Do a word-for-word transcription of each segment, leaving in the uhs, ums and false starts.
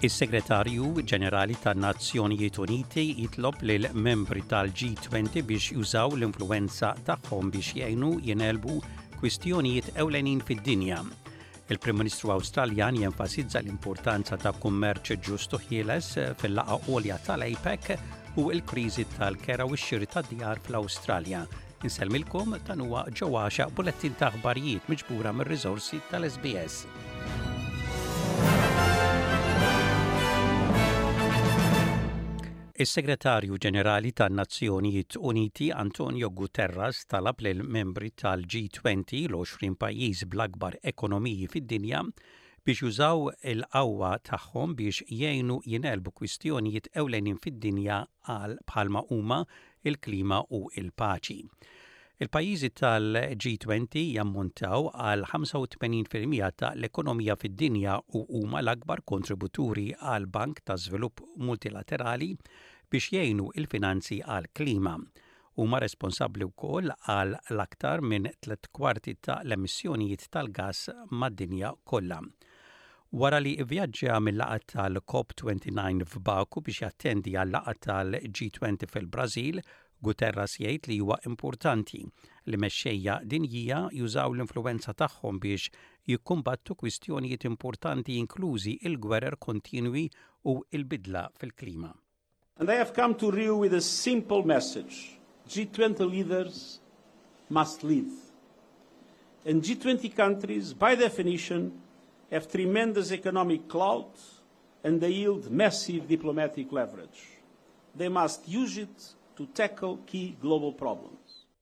Is-Segretarju Ġenerali tan-Nazzjonijiet Uniti jitlob lil membri tal-G twenty biex jużaw l-influwenza tagħhom biex jgħinu jinelbu kwistjonijiet ewlenin fid-dinja. Il-Prim Ministru Awstraljan jenfasizza l-importanza ta' kummerċ ġustu ħieles fil-laqgħa għolja tal-APEC u l-kriżi tal-kera u x-xiri tad-djar fl-Awstralja. Insellmilkom dan huwa ġewwa bulettin ta' aħbarijiet miġbura mir-riżorsi tal-S B S. Is-Segretarju Ġenerali tan-Nazzjonijiet Uniti Antonio Guterres talab lil membri tal-G twenty l-għoxrin pajjiż bl-akbar ekonomiji fid-dinja biex jużaw il-qawwa tagħhom biex jgħinu jinelbu kwistjonijiet ewlenin fid-dinja għal bħalma huma il-klima u il-paċi. Il-pajjiżi tal-G twenty jammontaw għal ħamsa u tmenin fil-mija ta' l-ekonomija fid-dinja u huma l-akbar kontributuri għal Bank ta' Żvilupp Multilaterali biex jgħinu il-finanzi għal klima. Huma responsabbli wkoll għal l-aktar minn tliet kwarti ta' l-emissjonijiet tal-gass mad-dinja kollha. Wara li vjaġġa mill-laqgħa tal-COP twenty-nine f'Baku biex jattendi għal laqgħa tal-G twenty fil-Brażil, Guterres jgħid li huwa importanti li mexxejja dinjija jużaw l-influwenza tagħhom biex jikkumbattu kwistjonijiet importanti inklużi il-gwerer kontinwi u l-bidla fil-klima. And I have come to Rio with a simple message. G twenty leaders must lead. And G twenty countries, by definition, have tremendous economic clout and they yield massive diplomatic leverage. They must use it to tackle key global problems.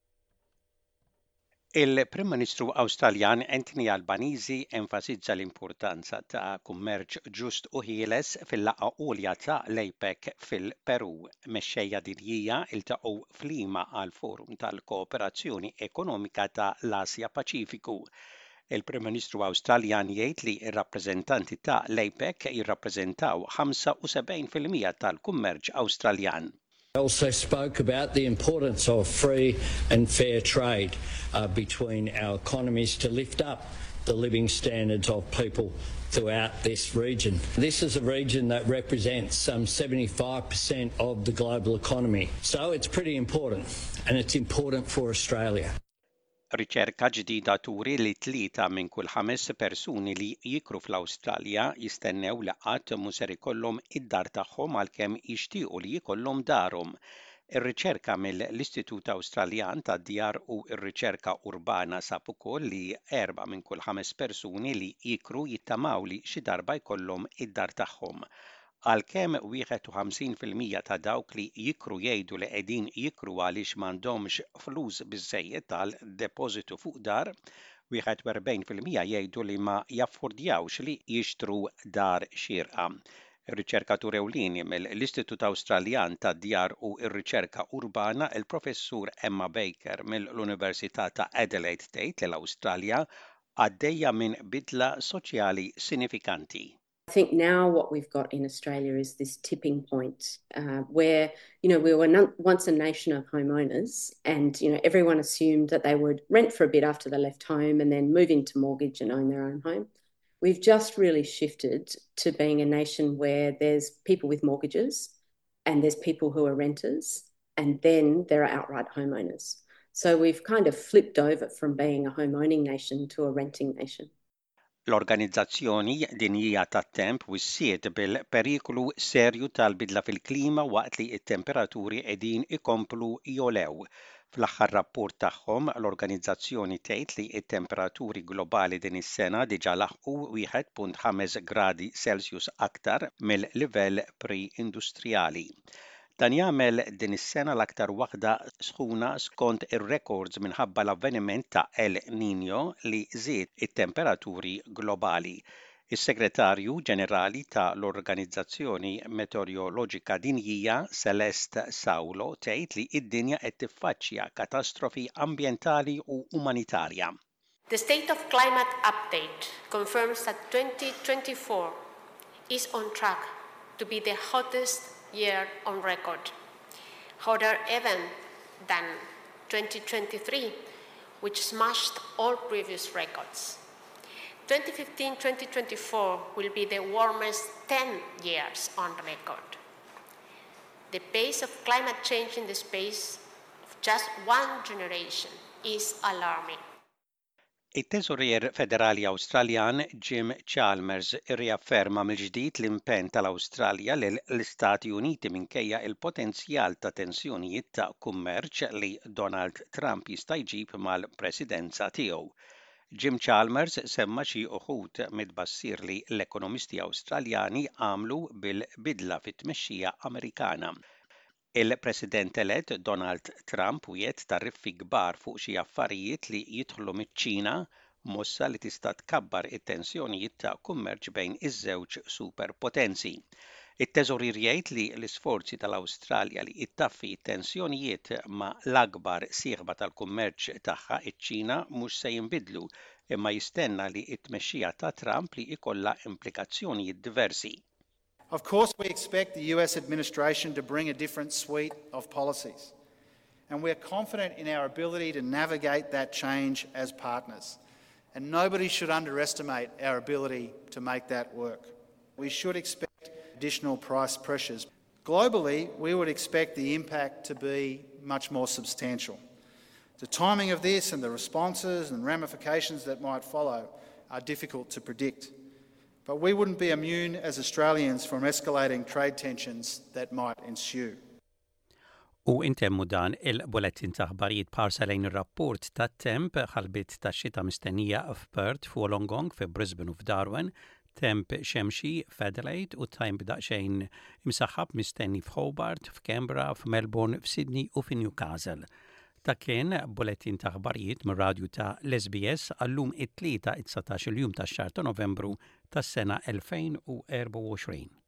Il-Prim Ministru Awstraljan Anthony Albanese enfasizza l-importanza ta' kummerċ ġust u ħieles fil-laqgħa għolja ta' l-APEC fil-Peru. Mexxejja dinjija iltaqgħu f'Lima għal forum tal-Kooperazzjoni Ekonomika ta' l-Asja Paċifiku. Il-Prim Ministru Awstraljan jgħid li r-rappreżentanti ta' l-APEC jirrappreżentaw ħamsa u sebgħin fil-mija tal-kummerċ Awstraljan. I also spoke about the importance of free and fair trade uh, between our economies to lift up the living standards of people throughout this region. This is a region that represents some seventy-five percent of the global economy. So it's pretty important, and it's important for Australia. Riċerka ġdida turi li tlieta minn kull ħames persuni li jikru fl-Awstralja jistennew li qatt mhux ser ikollhom id-dar tagħhom għalkemm jixtiequ li jkollhom darhom. Ir-riċerka mill-Istitut Awstraljan tad-Djar u r-Riċerka Urbana sab ukoll li erba' minn kull ħames persuni li jikru jittamaw li xi darba jkollhom id-dar tagħhom. Għalkemm wieħed u ħamsin fil-mija ta' dawk li jikru jgħidu li qegħdin jikru għaliex m'għandhomx flus biżżejjed tal-depożitu fuq dar, wieħed u erbgħin fil-mija jgħidu li ma jaffordjawx li jixtru dar xierqa. Ir-riċerkatur ewlieni mill-Istitut Awstraljan tad-Djar u r-Riċerka Urbana, il-Professur Emma Baker mill-Università ta' Adelaide tgħid li l-Awstralja għaddejja minn bidla soċjali sinifikanti. I think now what we've got in Australia is this tipping point uh, where, you know, we were non- once a nation of homeowners and, you know, everyone assumed that they would rent for a bit after they left home and then move into mortgage and own their own home. We've just really shifted to being a nation where there's people with mortgages and there's people who are renters and then there are outright homeowners. So we've kind of flipped over from being a home-owning nation to a renting nation. L-Organizzazzjoni Dinjija tat-Temp wissiet bil-periklu serju tal-bidla fil-klima waqt li t-temperaturi qegħdin ikomplu jolew. Fl-aħħar rapport tagħhom l-organizzazzjoni tgħid li t-temperaturi globali din is-sena diġà laħqu wieħed punt ħames gradi Celsius aktar mill-livell pre-industrijali. Dan jagħmel din is-sena l-aktar waħda sħuna skont ir-records minħabba l-avveniment ta' El Niño li żied it-temperaturi globali. Is-Segretarju Ġenerali ta' l-Organizzazzjoni Meteoroloġika Dinjija Celeste Saulo tgħid li d-dinja qed tiffaċċja katastrofi ambjentali u umanitarja. The State of Climate Update confirms that twenty twenty-four is on track to be the hottest year on record, hotter even than twenty twenty-three, which smashed all previous records. twenty fifteen to twenty twenty-four will be the warmest ten years on record. The pace of climate change in the space of just one generation is alarming. Il-Teżorier Federali Awstraljan Jim Chalmers irriafferma mill-ġdid l-impenn tal-Awstralja lil l-Istati Uniti minkejja il-potenzjal ta' tensjonijiet ta' kummerċ li Donald Trump jista' jġib mal-presidenza tiegħu. Jim Chalmers semma xi uħud mid-bassir li l-ekonomisti Awstraljani għamlu bil-bidla fit-tmexxija Amerikana. Il-President elett Donald Trump wiegħed tariffi kbar fuq xi affarijiet li jidħlu miċ-Ċina mossa li tista' tkabbar it-tensjonijiet ta' kummerċ bejn iż-żewġ superpotenzi. Il-Teżorier jgħid li l-isforzi tal-Awstralja li ittaffi t-tensjonijiet ma' l-akbar sieħba tal-kummerċ tagħha iċ-Ċina mhux se jinbidlu imma jistenna li t-tmexxija ta' Trump li jkollha implikazzjonijiet diversi. Of course, we expect the U S administration to bring a different suite of policies, and we're confident in our ability to navigate that change as partners. And nobody should underestimate our ability to make that work. We should expect additional price pressures. Globally, we would expect the impact to be much more substantial. The timing of this and the responses and ramifications that might follow are difficult to predict. But we wouldn't be immune as Australians from escalating trade tensions that might ensue. U intemmu dan il-bulettin ta' ħbarijiet parsa lejn ir-rapport tat-temp ħalbit tax-xita mistennija f'Perth, f'Wollongong, fi Brisbane u f'Darwin, temp xemxi f'Adelaide u tajm b'daqsxejn imsaħħab mistenni f'Hobart, f'Canberra, f'Melbourne, f'Sydney u f'Newcastle. Ta' kien bulettin ta' ħbarijiet mir-radju ta' l-S B S għallum it-tlieta it-satax il-jum tax-xahar ta' Novembru tas-sena elfejn u erba' u għoxrin.